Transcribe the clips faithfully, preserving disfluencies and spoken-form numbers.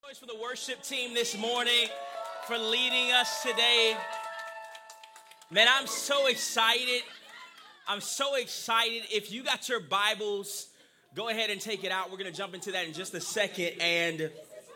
For the worship team this morning, for leading us today. Man, I'm so excited. I'm so excited. If you got your Bibles, go ahead and take it out. We're going to jump into that in just a second. And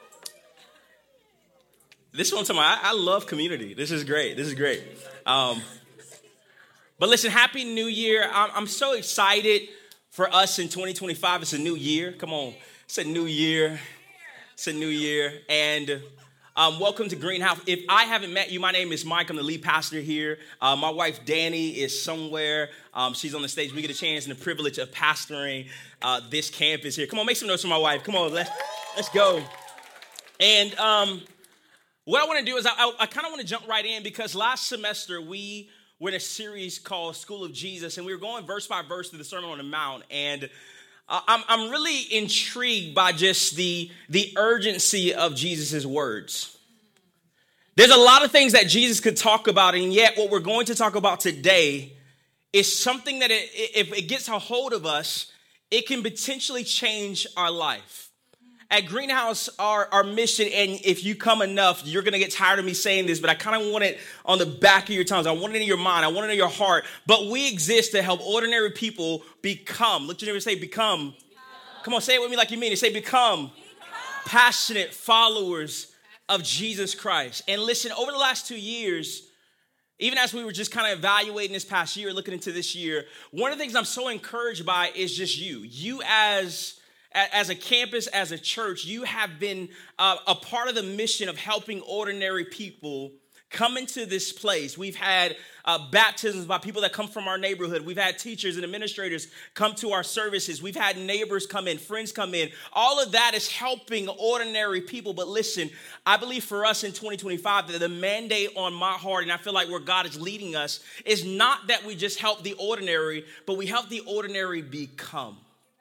this one, I, I love community. This is great. This is great. Um, but listen, Happy New Year. I'm, I'm so excited for us in twenty twenty-five. It's a new year. Come on. It's a new year. It's a new year, and um, welcome to Greenhouse. If I haven't met you, my name is Mike. I'm the lead pastor here. Uh, my wife, Danny, is somewhere. Um, she's on the stage. We get a chance and the privilege of pastoring uh, this campus here. Come on, make some notes for my wife. Come on, let's, let's go. And um, what I want to do is I, I, I kind of want to jump right in because last semester we were in a series called School of Jesus, and we were going verse by verse through the Sermon on the Mount, and Uh, I'm, I'm really intrigued by just the, the urgency of Jesus' words. There's a lot of things that Jesus could talk about, and yet what we're going to talk about today is something that it, if it gets a hold of us, it can potentially change our life. At Greenhouse, our, our mission, and if you come enough, you're going to get tired of me saying this, but I kind of want it on the back of your tongues. I want it in your mind. I want it in your heart. But we exist to help ordinary people become. Look at your neighbor and say, become. become. Come on, say it with me like you mean it. Say, become, become passionate followers of Jesus Christ. And listen, over the last two years, even as we were just kind of evaluating this past year, looking into this year, one of the things I'm so encouraged by is just you. You as... As a campus, as a church, you have been uh, a part of the mission of helping ordinary people come into this place. We've had uh, baptisms by people that come from our neighborhood. We've had teachers and administrators come to our services. We've had neighbors come in, friends come in. All of that is helping ordinary people. But listen, I believe for us in twenty twenty-five that the mandate on my heart, and I feel like where God is leading us, is not that we just help the ordinary, but we help the ordinary become.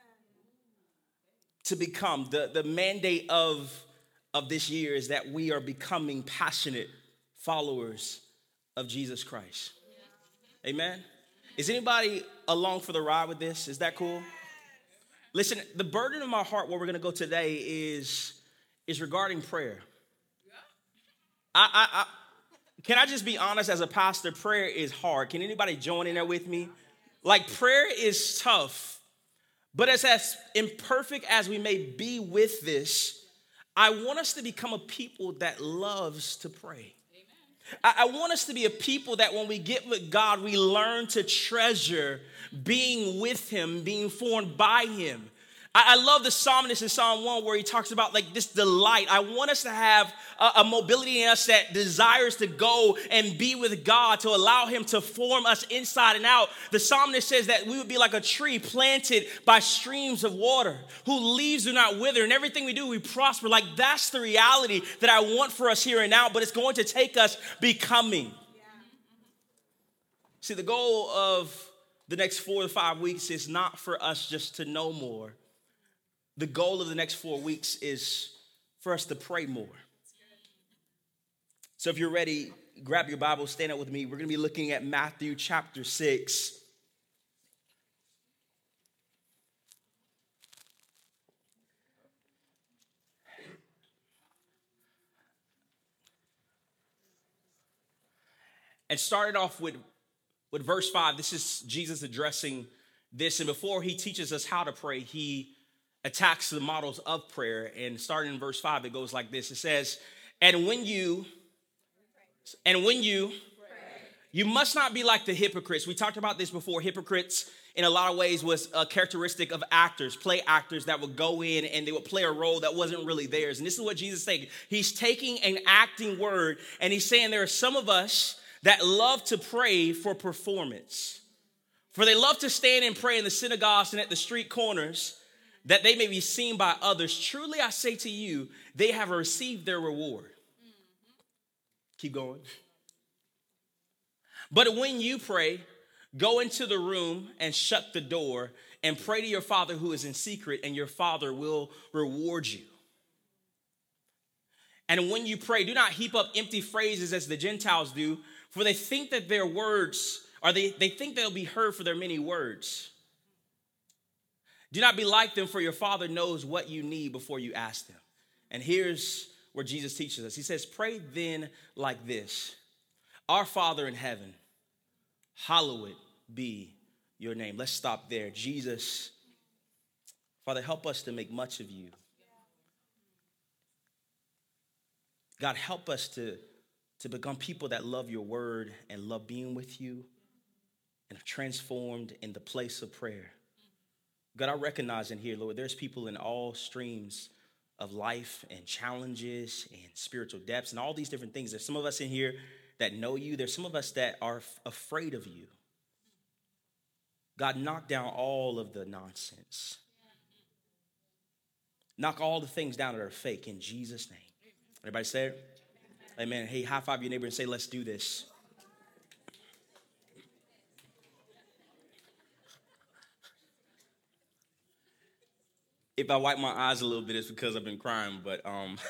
To become. The, the mandate of, of this year is that we are becoming passionate followers of Jesus Christ. Amen? Is anybody along for the ride with this? Is that cool? Listen, the burden of my heart where we're going to go today is, is regarding prayer. I, I, I, can I just be honest, as a pastor, prayer is hard. Can anybody join in there with me? Like, prayer is tough. But as, as imperfect as we may be with this, I want us to become a people that loves to pray. I, I want us to be a people that when we get with God, we learn to treasure being with him, being formed by him. I, I love the psalmist in Psalm one where he talks about like this delight. I want us to have a, a mobility in us that desires to go and be with God, to allow him to form us inside and out. The psalmist says that we would be like a tree planted by streams of water, whose leaves do not wither, and everything we do, we prosper. Like that's the reality that I want for us here and now, but it's going to take us becoming. Yeah. See, the goal of the next four to five weeks is not for us just to know more. The goal of the next four weeks is for us to pray more. So if you're ready, grab your Bible, stand up with me. We're going to be looking at Matthew chapter six. And started off with, with verse five. This is Jesus addressing this. And before he teaches us how to pray, he attacks the models of prayer. And starting in verse five, it goes like this. It says, and when you, and when you, you must not be like the hypocrites. We talked about this before. Hypocrites, in a lot of ways, was a characteristic of actors, play actors that would go in and they would play a role that wasn't really theirs. And this is what Jesus is saying. He's taking an acting word and he's saying there are some of us that love to pray for performance. For they love to stand and pray in the synagogues and at the street corners, that they may be seen by others. Truly, I say to you, they have received their reward. Mm-hmm. Keep going. But when you pray, go into the room and shut the door and pray to your Father who is in secret, and your Father will reward you. And when you pray, do not heap up empty phrases as the Gentiles do, for they think that their words, or they, they think they'll be heard for their many words. Do not be like them, for your Father knows what you need before you ask them. And here's where Jesus teaches us. He says, pray then like this: Our Father in heaven, hallowed be your name. Let's stop there. Jesus, Father, help us to make much of you. God, help us to, to become people that love your word and love being with you and are transformed in the place of prayer. God, I recognize in here, Lord, there's people in all streams of life and challenges and spiritual depths and all these different things. There's some of us in here that know you. There's some of us that are f- afraid of you. God, knock down all of the nonsense. Knock all the things down that are fake in Jesus' name. Everybody say it? Amen. Hey, high five your neighbor and say, let's do this. If I wipe my eyes a little bit, it's because I've been crying, but um,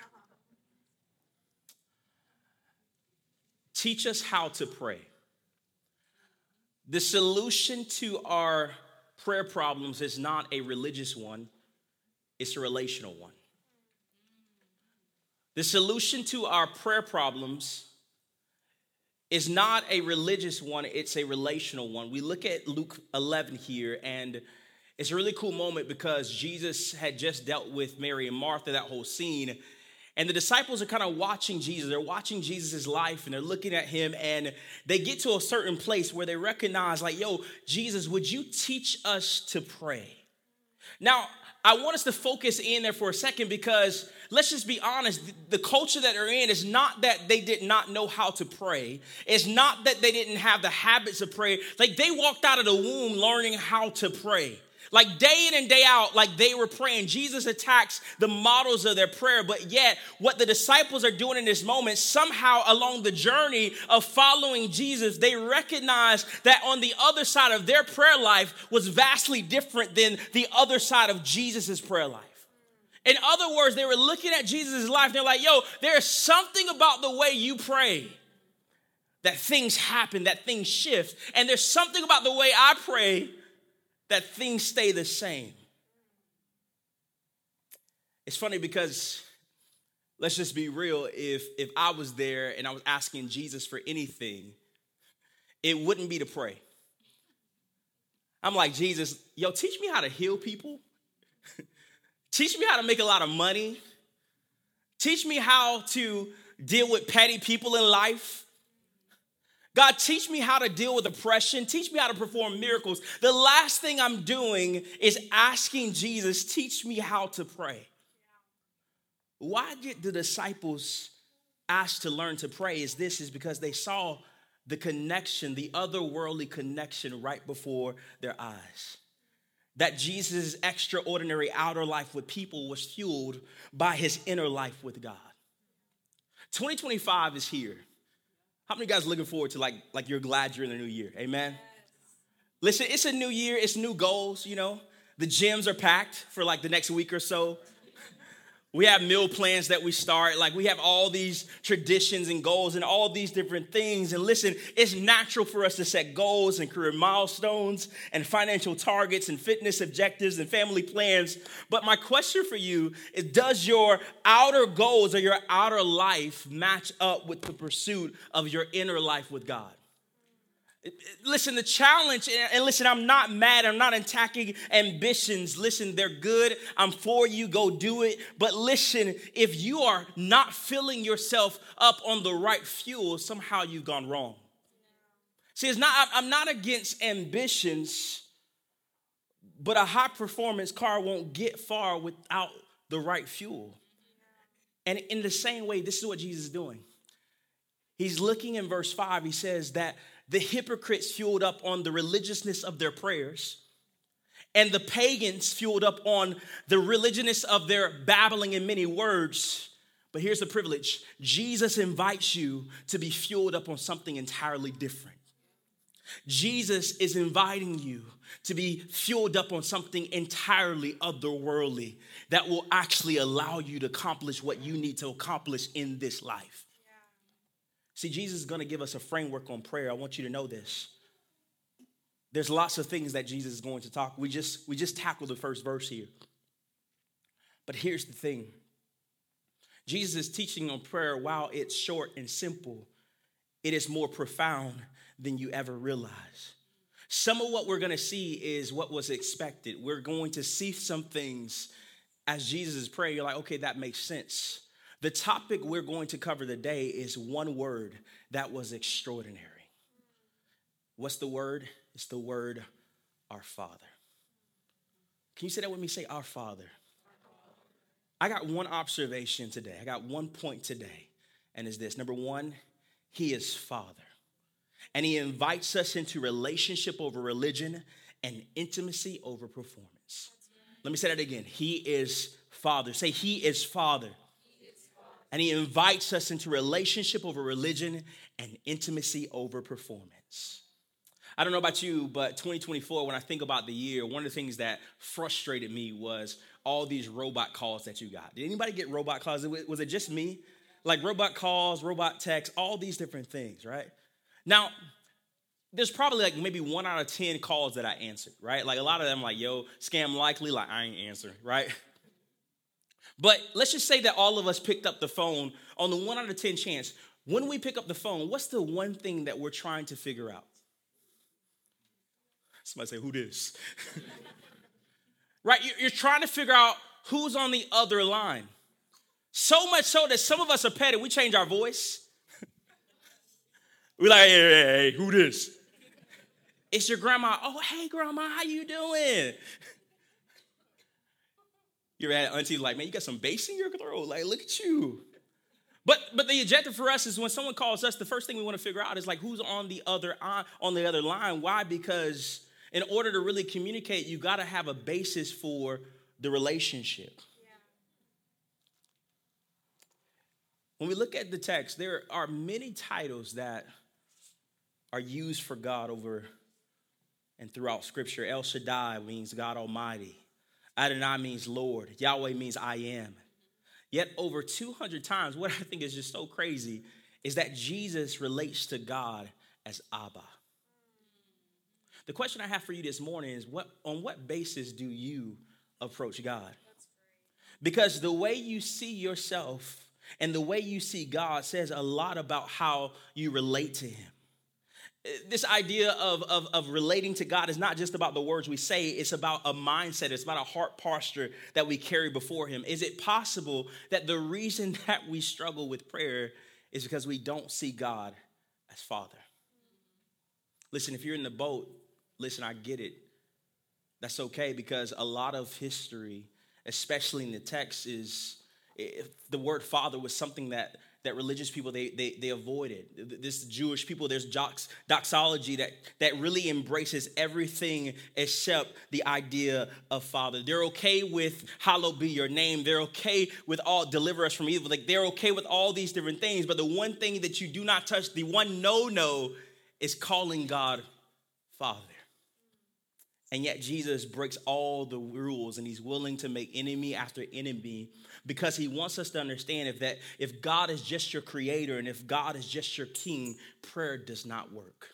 teach us how to pray. The solution to our prayer problems is not a religious one, it's a relational one. The solution to our prayer problems is not a religious one, it's a relational one. We look at Luke eleven here, and it's a really cool moment because Jesus had just dealt with Mary and Martha, that whole scene. And the disciples are kind of watching Jesus. They're watching Jesus' life and they're looking at him, and they get to a certain place where they recognize, like, yo, Jesus, would you teach us to pray? Now, I want us to focus in there for a second because let's just be honest. The culture that they're in is not that they did not know how to pray. It's not that they didn't have the habits of prayer. Like, they walked out of the womb learning how to pray. Like, day in and day out, like they were praying. Jesus attacks the models of their prayer, but yet what the disciples are doing in this moment, somehow along the journey of following Jesus, they recognize that on the other side of their prayer life was vastly different than the other side of Jesus' prayer life. In other words, they were looking at Jesus' life and they're like, yo, there's something about the way you pray that things happen, that things shift. And there's something about the way I pray that things stay the same. It's funny because, let's just be real, if, if I was there and I was asking Jesus for anything, it wouldn't be to pray. I'm like, Jesus, yo, teach me how to heal people. Teach me how to make a lot of money. Teach me how to deal with petty people in life. God, teach me how to deal with oppression. Teach me how to perform miracles. The last thing I'm doing is asking Jesus, teach me how to pray. Why did the disciples ask to learn to pray? Is this is because they saw the connection, the otherworldly connection right before their eyes. That Jesus' extraordinary outer life with people was fueled by his inner life with God. twenty twenty-five is here. How many of you guys are looking forward to, like, like you're glad you're in the new year? Amen? Yes. Listen, it's a new year. It's new goals, you know. The gyms are packed for, like, the next week or so. We have meal plans that we start. Like, we have all these traditions and goals and all these different things. And listen, it's natural for us to set goals and career milestones and financial targets and fitness objectives and family plans. But my question for you is, does your outer goals or your outer life match up with the pursuit of your inner life with God? Listen, the challenge, and listen, I'm not mad. I'm not attacking ambitions. Listen, they're good. I'm for you. Go do it. But listen, if you are not filling yourself up on the right fuel, somehow you've gone wrong. See, it's not, I'm not against ambitions, but a high performance car won't get far without the right fuel. And in the same way, this is what Jesus is doing. He's looking in verse five. He says that the hypocrites fueled up on the religiousness of their prayers, and the pagans fueled up on the religiousness of their babbling in many words. But here's the privilege. Jesus invites you to be fueled up on something entirely different. Jesus is inviting you to be fueled up on something entirely otherworldly that will actually allow you to accomplish what you need to accomplish in this life. See, Jesus is going to give us a framework on prayer. I want you to know this. There's lots of things that Jesus is going to talk. We just, we just tackled the first verse here. But here's the thing. Jesus' teaching on prayer, while it's short and simple, it is more profound than you ever realize. Some of what we're going to see is what was expected. We're going to see some things as Jesus is praying. You're like, okay, that makes sense. The topic we're going to cover today is one word that was extraordinary. What's the word? It's the word, our Father. Can you say that with me? Say, our Father. I got one observation today. I got one point today, and it's this. Number one, he is Father. And he invites us into relationship over religion and intimacy over performance. Let me say that again. He is Father. Say, he is Father. He is Father. And he invites us into relationship over religion and intimacy over performance. I don't know about you, but twenty twenty-four, when I think about the year, one of the things that frustrated me was all these robot calls that you got. Did anybody get robot calls? Was it just me? Like robot calls, robot texts, all these different things, right? Now, there's probably like maybe one out of ten calls that I answered, right? Like a lot of them like, yo, scam likely, like I ain't answering, right? But let's just say that all of us picked up the phone on the one out of ten chance. When we pick up the phone, what's the one thing that we're trying to figure out? Somebody say, who this? Right? You're trying to figure out who's on the other line. So much so that some of us are petty. We change our voice. We're like, hey, hey, hey, who this? It's your grandma. Oh, hey, grandma, how you doing? You're at auntie like, man, you got some bass in your throat. Like, look at you. But but the objective for us is when someone calls us, the first thing we want to figure out is like, who's on the other on the other line? Why? Because in order to really communicate, you got to have a basis for the relationship. Yeah. When we look at the text, there are many titles that are used for God over and throughout Scripture. El Shaddai means God Almighty. Adonai means Lord. Yahweh means I am. Yet over two hundred times, what I think is just so crazy is that Jesus relates to God as Abba. The question I have for you this morning is, what on what basis do you approach God? Because the way you see yourself and the way you see God says a lot about how you relate to him. This idea of, of, of relating to God is not just about the words we say. It's about a mindset. It's about a heart posture that we carry before him. Is it possible that the reason that we struggle with prayer is because we don't see God as Father? Listen, if you're in the boat, listen, I get it. That's okay, because a lot of history, especially in the text, is the word Father was something that that religious people, they, they, they avoided. This Jewish people, there's dox, doxology that, that really embraces everything except the idea of Father. They're okay with hallowed be your name. They're okay with all deliver us from evil. Like they're okay with all these different things. But the one thing that you do not touch, the one no-no, is calling God Father. And yet Jesus breaks all the rules, and he's willing to make enemy after enemy because he wants us to understand if that if God is just your creator and if God is just your king, prayer does not work.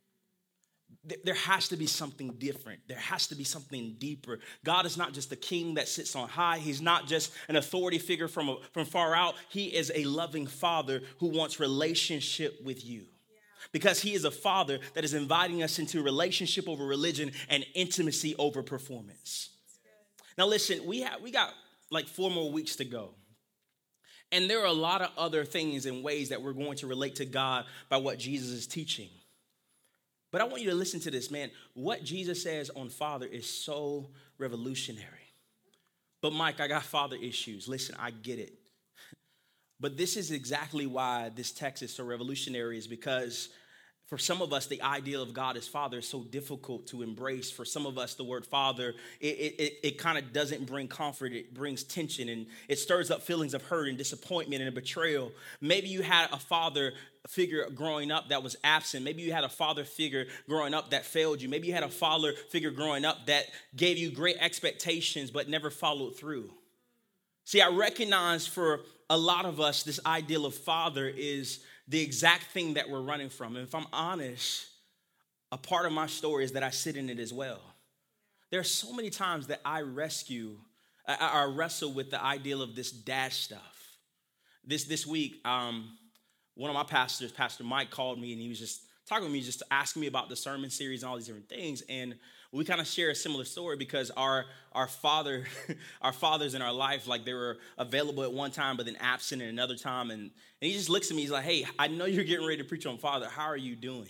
There has to be something different. There has to be something deeper. God is not just the king that sits on high. He's not just an authority figure from, a, from far out. He is a loving father who wants relationship with you. Because he is a father that is inviting us into relationship over religion and intimacy over performance. Now listen, we have we got like four more weeks to go. And there are a lot of other things and ways that we're going to relate to God by what Jesus is teaching. But I want you to listen to this, man. What Jesus says on Father is so revolutionary. But Mike, I got father issues. Listen, I get it. But this is exactly why this text is so revolutionary, is because for some of us, the ideal of God as Father is so difficult to embrace. For some of us, the word Father, it, it, it kind of doesn't bring comfort. It brings tension, and it stirs up feelings of hurt and disappointment and betrayal. Maybe you had a father figure growing up that was absent. Maybe you had a father figure growing up that failed you. Maybe you had a father figure growing up that gave you great expectations but never followed through. See, I recognize for a lot of us, this ideal of father is the exact thing that we're running from. And if I'm honest, a part of my story is that I sit in it as well. There are so many times that I rescue, I, I wrestle with the ideal of this dad stuff. This this week, um, one of my pastors, Pastor Mike, called me and he was just talking with me, just asking me about the sermon series and all these different things. And we kind of share a similar story because our our father, our fathers in our life, like they were available at one time, but then absent at another time. And, and he just looks at me, he's like, hey, I know you're getting ready to preach on Father. How are you doing?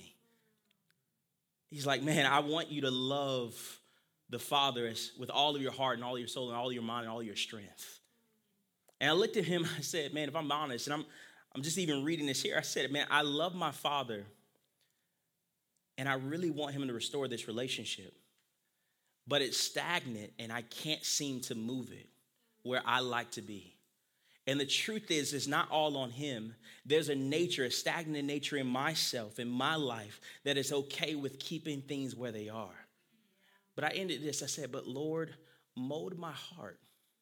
He's like, man, I want you to love the Father as, with all of your heart and all of your soul and all of your mind and all of your strength. And I looked at him, I said, man, if I'm honest, and I'm I'm just even reading this here, I said, man, I love my Father, and I really want him to restore this relationship. But it's stagnant, and I can't seem to move it where I like to be. And the truth is, it's not all on him. There's a nature, a stagnant nature in myself, in my life, that is okay with keeping things where they are. But I ended this, I said, but Lord, mold my heart.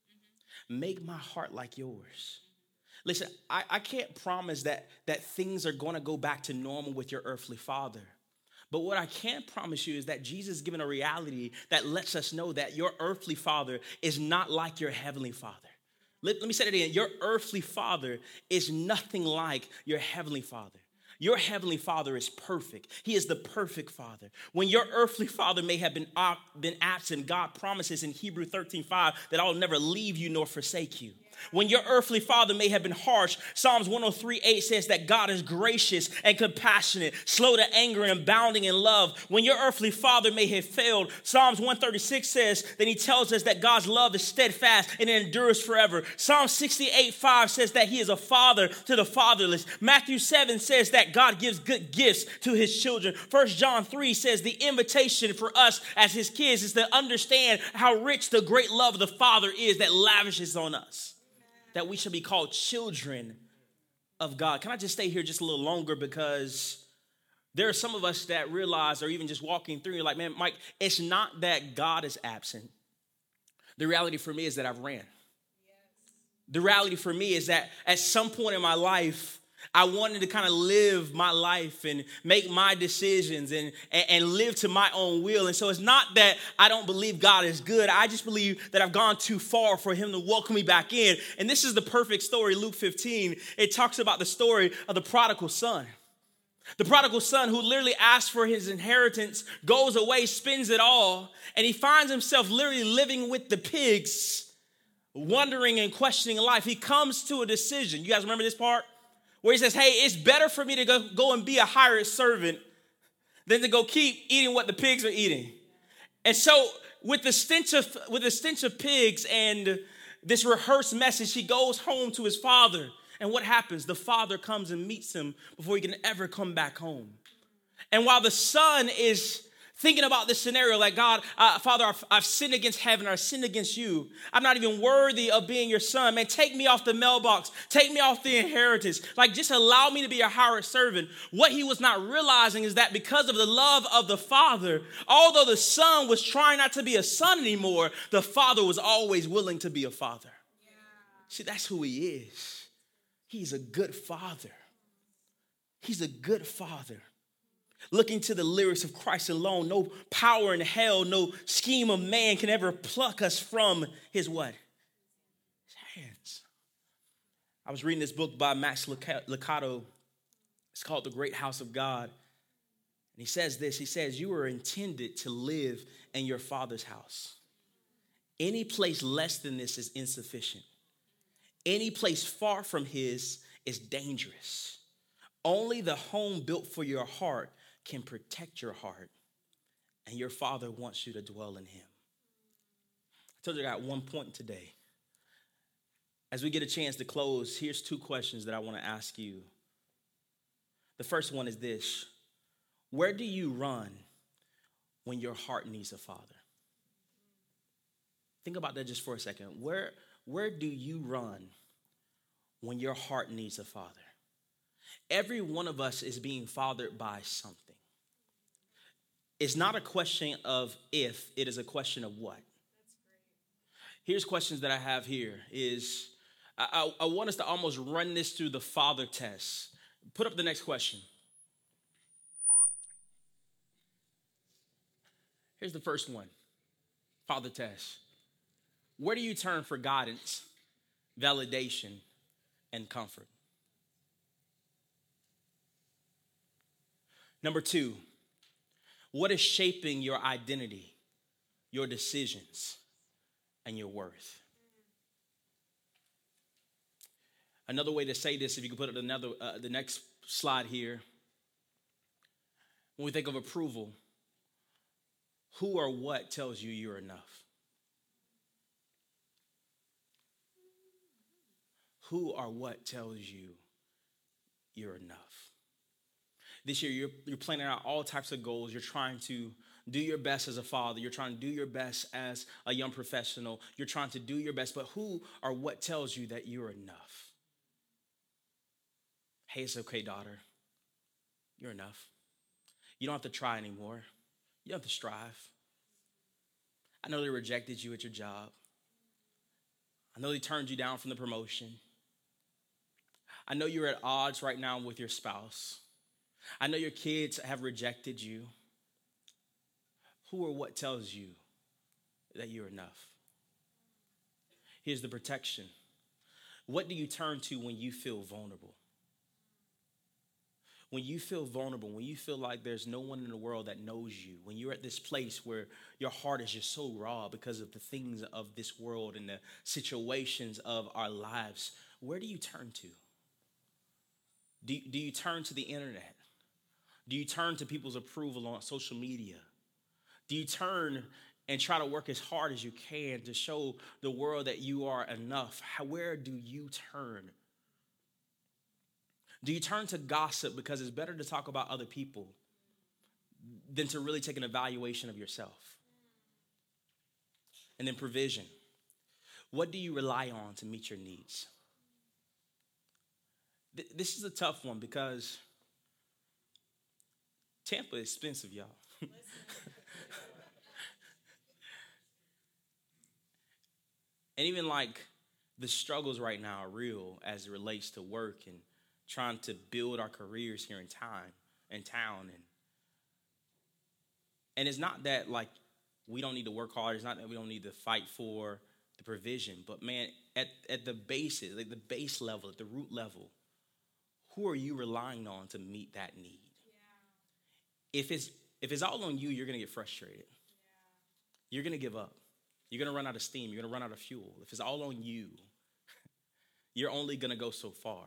Make my heart like yours. Listen, I, I can't promise that, that things are going to go back to normal with your earthly father. But what I can promise you is that Jesus is given a reality that lets us know that your earthly father is not like your heavenly father. Let, let me say it again. Your earthly father is nothing like your heavenly father. Your heavenly father is perfect. He is the perfect father. When your earthly father may have been, uh, been absent, God promises in Hebrews thirteen five that I will never leave you nor forsake you. When your earthly father may have been harsh, Psalms one oh three eight says that God is gracious and compassionate, slow to anger and abounding in love. When your earthly father may have failed, Psalms one thirty-six says that he tells us that God's love is steadfast and it endures forever. Psalm sixty-eight five says that he is a father to the fatherless. Matthew seven says that God gives good gifts to his children. First John three says the invitation for us as his kids is to understand how rich the great love of the Father is that lavishes on us. That we should be called children of God. Can I just stay here just a little longer? Because there are some of us that realize, or even just walking through, you're like, man, Mike, it's not that God is absent. The reality for me is that I've ran. Yes. The reality for me is that at some point in my life, I wanted to kind of live my life and make my decisions and, and, and live to my own will. And so it's not that I don't believe God is good. I just believe that I've gone too far for him to welcome me back in. And this is the perfect story, Luke fifteen. It talks about the story of the prodigal son. The prodigal son who literally asked for his inheritance, goes away, spends it all, and he finds himself literally living with the pigs, wondering and questioning life. He comes to a decision. You guys remember this part? Where he says, hey, it's better for me to go, go and be a hired servant than to go keep eating what the pigs are eating. And so with the stench of, with the stench of pigs and this rehearsed message, he goes home to his father. And what happens? The father comes and meets him before he can ever come back home. And while the son is thinking about this scenario, like, God, uh, Father, I've, I've sinned against heaven, I've sinned against you. I'm not even worthy of being your son. Man, take me off the mailbox. Take me off the inheritance. Like, just allow me to be a hired servant. What he was not realizing is that because of the love of the father, although the son was trying not to be a son anymore, the father was always willing to be a father. Yeah. See, that's who he is. He's a good father. He's a good father. Looking to the lyrics of Christ alone, no power in hell, no scheme of man can ever pluck us from his what? His hands. I was reading this book by Max Lucado. It's called The Great House of God. And he says this, he says, you were intended to live in your Father's house. Any place less than this is insufficient. Any place far from his is dangerous. Only the home built for your heart can protect your heart, and your Father wants you to dwell in him. I told you I got one point today. As we get a chance to close, here's two questions that I want to ask you. The first one is this: where do you run when your heart needs a father? Think about that just for a second. Where, where do you run when your heart needs a father? Every one of us is being fathered by something. It's not a question of if, it is a question of what. That's great. Here's questions that I have here is, I, I, I want us to almost run this through the father test. Put up the next question. Here's the first one, father test. Where do you turn for guidance, validation, and comfort. Number two, what is shaping your identity, your decisions, and your worth? Another way to say this, if you could put it another, uh, the next slide here. When we think of approval, who or what tells you you're enough? Who or what tells you you're enough? This year, you're, you're planning out all types of goals. You're trying to do your best as a father. You're trying to do your best as a young professional. You're trying to do your best, but who or what tells you that you're enough? Hey, it's okay, daughter. You're enough. You don't have to try anymore. You don't have to strive. I know they rejected you at your job. I know they turned you down from the promotion. I know you're at odds right now with your spouse. I know your kids have rejected you. Who or what tells you that you're enough? Here's the protection. What do you turn to when you feel vulnerable? When you feel vulnerable, when you feel like there's no one in the world that knows you, when you're at this place where your heart is just so raw because of the things of this world and the situations of our lives, where do you turn to? Do, do you turn to the internet? Do you turn to people's approval on social media? Do you turn and try to work as hard as you can to show the world that you are enough? How, where do you turn? Do you turn to gossip because it's better to talk about other people than to really take an evaluation of yourself? And then provision. What do you rely on to meet your needs? Th- this is a tough one because Tampa is expensive, y'all. And even like the struggles right now are real as it relates to work and trying to build our careers here in time, in town. And, and it's not that like we don't need to work hard. It's not that we don't need to fight for the provision. But man, at, at the basis, like the base level, at the root level, who are you relying on to meet that need? Yeah. If it's if it's all on you, you're gonna get frustrated. Yeah. You're gonna give up. You're gonna run out of steam. You're gonna run out of fuel. If it's all on you, you're only gonna go so far.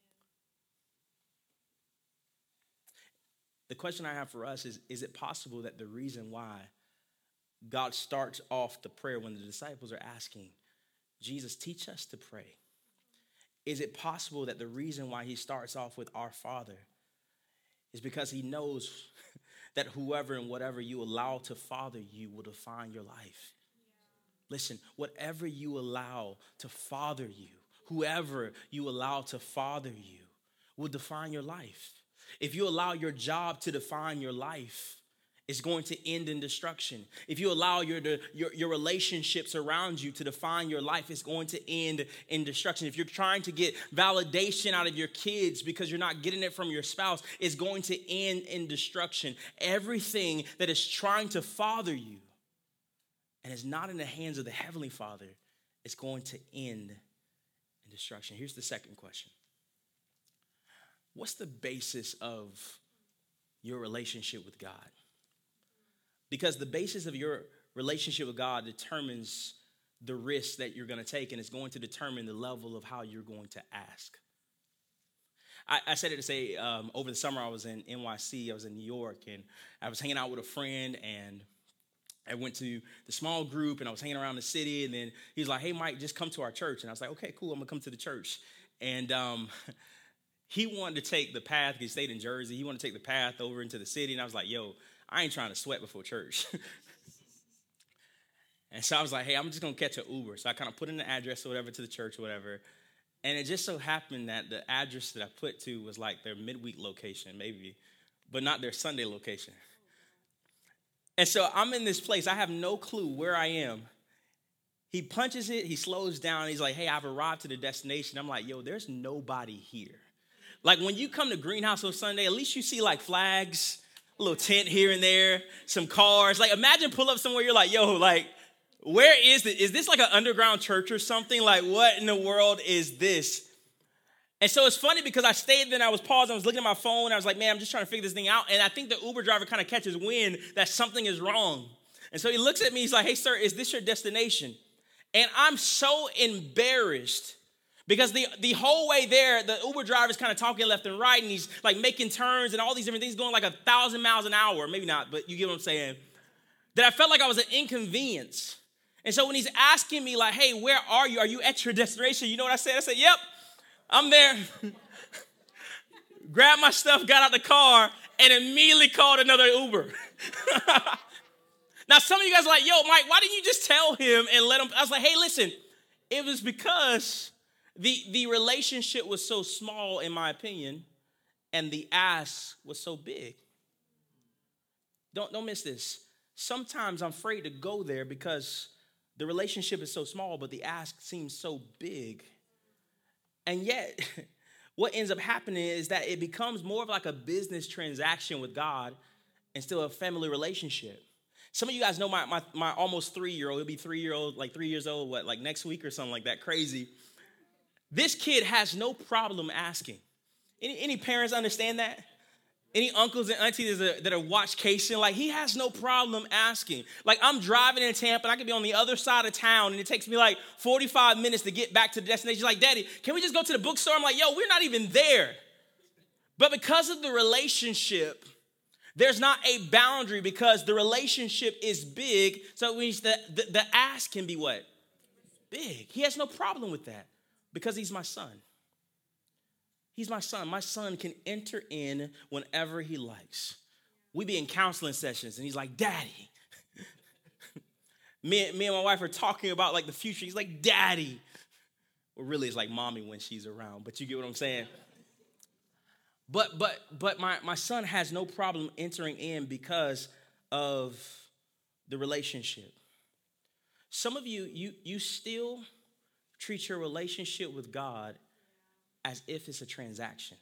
The question I have for us is, is it possible that the reason why God starts off the prayer when the disciples are asking, Jesus, teach us to pray? Is it possible that the reason why he starts off with our Father is because he knows that whoever and whatever you allow to father you will define your life? Yeah. Listen, whatever you allow to father you, whoever you allow to father you will define your life. If you allow your job to define your life, it's going to end in destruction. If you allow your, your, your relationships around you to define your life, it's going to end in destruction. If you're trying to get validation out of your kids because you're not getting it from your spouse, it's going to end in destruction. Everything that is trying to father you and is not in the hands of the Heavenly Father is going to end in destruction. Here's the second question. What's the basis of your relationship with God? Because the basis of your relationship with God determines the risk that you're going to take, and it's going to determine the level of how you're going to ask. I, I said it to say, um, over the summer I was in N Y C, I was in New York, and I was hanging out with a friend, and I went to the small group, and I was hanging around the city, and then he was like, hey, Mike, just come to our church. And I was like, okay, cool, I'm going to come to the church. And um, he wanted to take the path, he stayed in Jersey, he wanted to take the path over into the city, and I was like, yo, I ain't trying to sweat before church. And so I was like, hey, I'm just going to catch an Uber. So I kind of put in the address or whatever to the church or whatever. And it just so happened that the address that I put to was like their midweek location, maybe, but not their Sunday location. And so I'm in this place. I have no clue where I am. He punches it. He slows down. He's like, hey, I've arrived to the destination. I'm like, yo, there's nobody here. Like when you come to Greenhouse on Sunday, at least you see like flags, a little tent here and there, some cars. Like imagine pull up somewhere, you're like, yo, like, where is it? Is this like an underground church or something? Like what in the world is this? And so it's funny because I stayed there and I was paused. I was looking at my phone. And I was like, man, I'm just trying to figure this thing out. And I think the Uber driver kind of catches wind that something is wrong. And so he looks at me. He's like, hey, sir, is this your destination? And I'm so embarrassed because the, the whole way there, the Uber driver is kind of talking left and right. And he's like making turns and all these different things going like a thousand miles an hour. Maybe not, but you get what I'm saying. That I felt like I was an inconvenience. And so when he's asking me like, hey, where are you? Are you at your destination? You know what I said? I said, yep. I'm there, grabbed my stuff, got out the car, and immediately called another Uber. Now, some of you guys are like, yo, Mike, why didn't you just tell him and let him? I was like, hey, listen, it was because the, the relationship was so small, in my opinion, and the ask was so big. Don't, don't miss this. Sometimes I'm afraid to go there because the relationship is so small, but the ask seems so big. And yet, what ends up happening is that it becomes more of like a business transaction with God instead of a family relationship. Some of you guys know my my, my almost three-year-old. He'll be three-year-old, like three years old, what, like next week or something like that, crazy. This kid has no problem asking. Any, any parents understand that? Any uncles and aunties that are, that are watch casing, like he has no problem asking. Like I'm driving in Tampa and I could be on the other side of town and it takes me like forty-five minutes to get back to the destination. He's like, Daddy, can we just go to the bookstore? I'm like, yo, we're not even there. But because of the relationship, there's not a boundary because the relationship is big. So it means that the, the ask can be what? Big. He has no problem with that because he's my son. He's my son. My son can enter in whenever he likes. We be in counseling sessions, and he's like, Daddy. me, me and my wife are talking about, like, the future. He's like, Daddy. Well, really, it's like mommy when she's around, but you get what I'm saying? But but but my, my son has no problem entering in because of the relationship. Some of you, you, you still treat your relationship with God as if it's a transaction.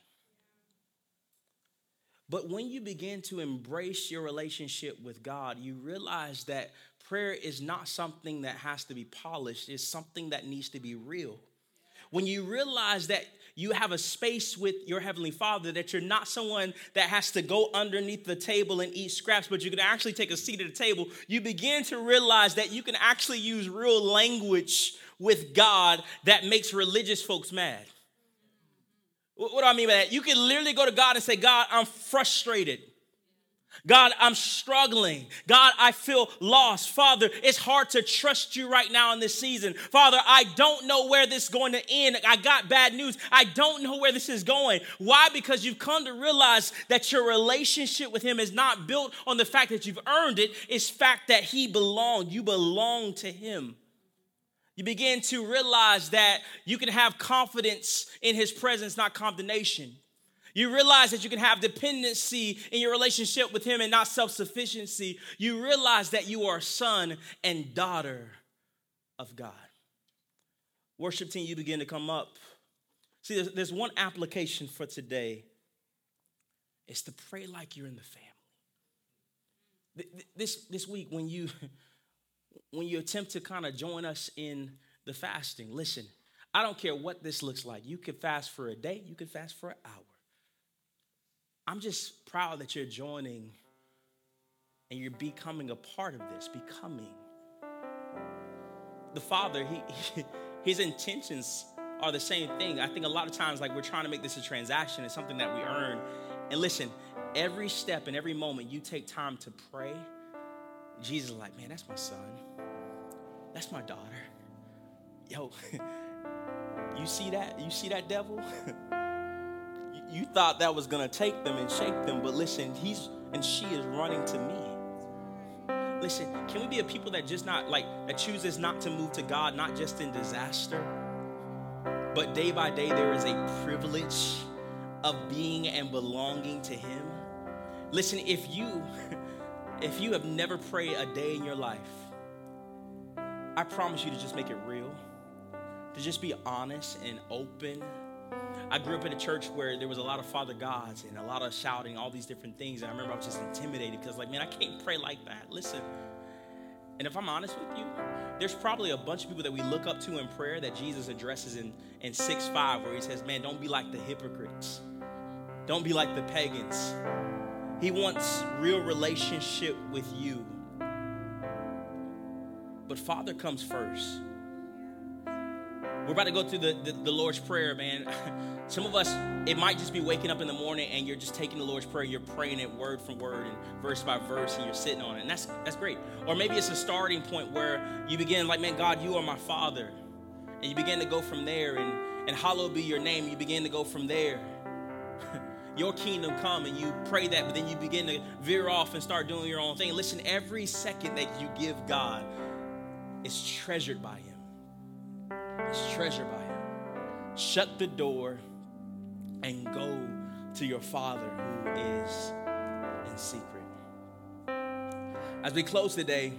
But when you begin to embrace your relationship with God, you realize that prayer is not something that has to be polished. It's something that needs to be real. When you realize that you have a space with your Heavenly Father, that you're not someone that has to go underneath the table and eat scraps, but you can actually take a seat at the table, you begin to realize that you can actually use real language with God that makes religious folks mad. What do I mean by that? You can literally go to God and say, God, I'm frustrated. God, I'm struggling. God, I feel lost. Father, it's hard to trust you right now in this season. Father, I don't know where this is going to end. I got bad news. I don't know where this is going. Why? Because you've come to realize that your relationship with him is not built on the fact that you've earned it. It's fact that he belonged. You belong to him. You begin to realize that you can have confidence in his presence, not condemnation. You realize that you can have dependency in your relationship with him and not self-sufficiency. You realize that you are a son and daughter of God. Worship team, you begin to come up. See, there's, there's one application for today. It's to pray like you're in the family. This, this week, when you... When you attempt to kind of join us in the fasting, listen, I don't care what this looks like. You can fast for a day. You can fast for an hour. I'm just proud that you're joining and you're becoming a part of this, becoming. The Father, he, he his intentions are the same thing. I think a lot of times, like, we're trying to make this a transaction. It's something that we earn. And listen, every step and every moment you take time to pray, Jesus is like, man, that's my son. That's my daughter. Yo, you see that? You see that, devil? you, you thought that was going to take them and shake them, but listen, he's and she is running to me. Listen, can we be a people that just not, like, that chooses not to move to God, not just in disaster, but day by day there is a privilege of being and belonging to him? Listen, if you... If you have never prayed a day in your life, I promise you to just make it real, to just be honest and open. I grew up in a church where there was a lot of Father Gods and a lot of shouting, all these different things. And I remember I was just intimidated because, like, man, I can't pray like that. Listen, And if I'm honest with you, there's probably a bunch of people that we look up to in prayer that Jesus addresses in, in six five, where he says, man, don't be like the hypocrites. Don't be like the pagans. He wants real relationship with you. But Father comes first. We're about to go through the, the, the Lord's Prayer, man. Some of us, it might just be waking up in the morning and you're just taking the Lord's Prayer, you're praying it word for word and verse by verse, and you're sitting on it. And that's that's great. Or maybe it's a starting point where you begin like, man, God, you are my Father. And you begin to go from there, and, and hallowed be your name. You begin to go from there. Your kingdom come, and you pray that, but then you begin to veer off and start doing your own thing. Listen, every second that you give God is treasured by him. It's treasured by him. Shut the door and go to your Father who is in secret. As we close today,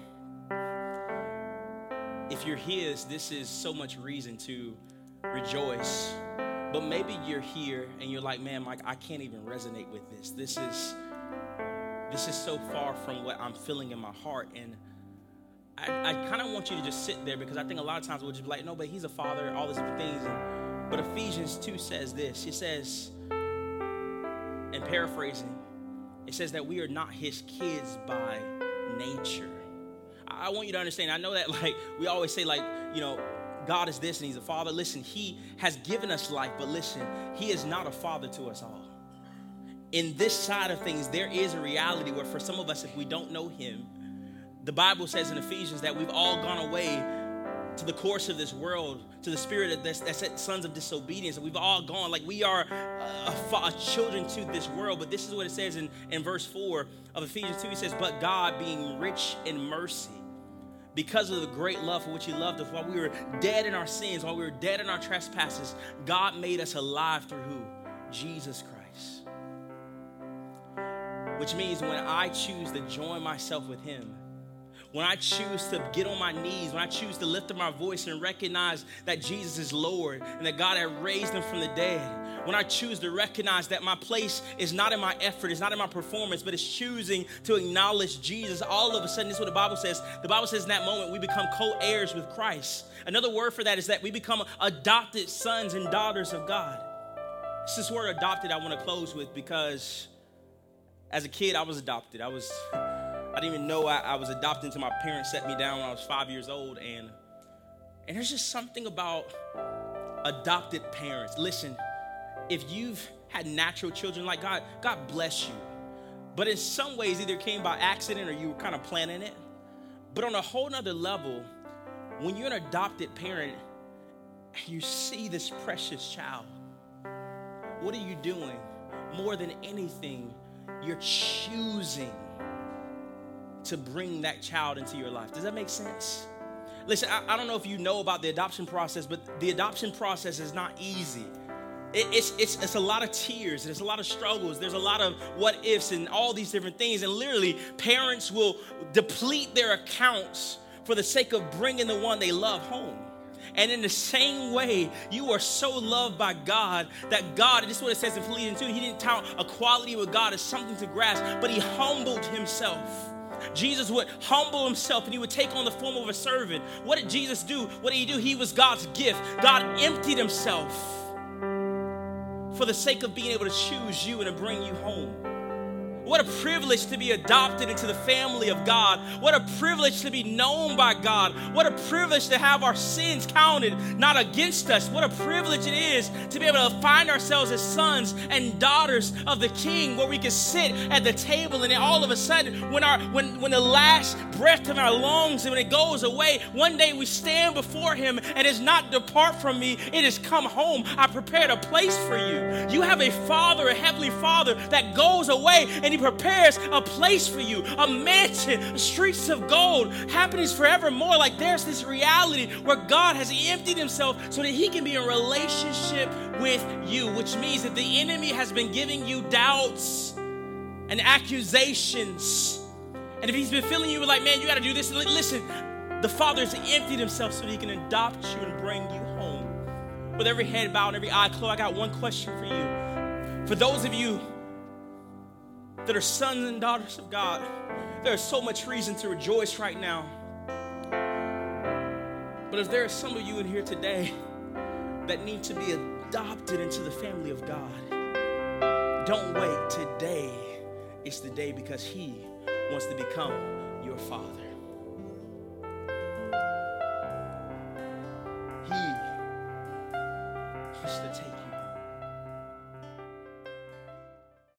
if you're his, this is so much reason to rejoice. But maybe you're here and you're like, man, Mike, I can't even resonate with this. This is this is so far from what I'm feeling in my heart. And I, I kind of want you to just sit there, because I think a lot of times we'll just be like, no, but he's a father, all these different things. And, but Ephesians two says this. It says, and paraphrasing, it says that we are not his kids by nature. I, I want you to understand. I know that, like, we always say, like, you know, God is this and he's a father. Listen, he has given us life, but listen, he is not a father to us all. In this side of things, there is a reality where for some of us, if we don't know him, the Bible says in Ephesians that we've all gone away to the course of this world, to the spirit of this, that's sons of disobedience. And we've all gone, like we are a, a, a children to this world. But this is what it says in, in verse four of Ephesians two. He says, but God, being rich in mercy, because of the great love for which he loved us, while we were dead in our sins, while we were dead in our trespasses, God made us alive through who? Jesus Christ. Which means when I choose to join myself with him, when I choose to get on my knees, when I choose to lift up my voice and recognize that Jesus is Lord and that God had raised him from the dead, when I choose to recognize that my place is not in my effort, it's not in my performance, but it's choosing to acknowledge Jesus, all of a sudden, this is what the Bible says. The Bible says in that moment, we become co-heirs with Christ. Another word for that is that we become adopted sons and daughters of God. It's this word adopted I want to close with, because as a kid, I was adopted. I was... I didn't even know I, I was adopted until my parents set me down when I was five years old. And, and there's just something about adopted parents. Listen, if you've had natural children, like God, God bless you. But in some ways, either it came by accident or you were kind of planning it. But on a whole nother level, when you're an adopted parent, you see this precious child. What are you doing? More than anything, you're choosing to bring that child into your life. Does that make sense? Listen, I, I don't know if you know about the adoption process, but the adoption process is not easy. It, it's, it's, it's a lot of tears, and it's a lot of struggles. There's a lot of what ifs and all these different things. And literally, parents will deplete their accounts for the sake of bringing the one they love home. And in the same way, you are so loved by God that God, and this is what it says in Philippians two, he didn't count equality with God as something to grasp, but he humbled himself. Jesus would humble himself and he would take on the form of a servant. What did Jesus do? What did he do? He was God's gift. God emptied himself for the sake of being able to choose you and to bring you home. What a privilege to be adopted into the family of God. What a privilege to be known by God. What a privilege to have our sins counted, not against us. What a privilege it is to be able to find ourselves as sons and daughters of the King, where we can sit at the table, and then all of a sudden, when our when, when the last breath of our lungs, and when it goes away, one day we stand before him, and it's not depart from me, it is come home. I prepared a place for you. You have a Father, a Heavenly Father, that goes away and he prepares a place for you, a mansion, streets of gold, happenings forevermore. Like there's this reality where God has emptied himself so that he can be in relationship with you, which means that the enemy has been giving you doubts and accusations. And if he's been filling you with like, man, you got to do this. Listen, the Father has emptied himself so that he can adopt you and bring you home. With every head bowed and every eye closed, I got one question for you. For those of you that are sons and daughters of God, there is so much reason to rejoice right now. But if there are some of you in here today that need to be adopted into the family of God, don't wait. Today is the day, because he wants to become your father. He wants to take you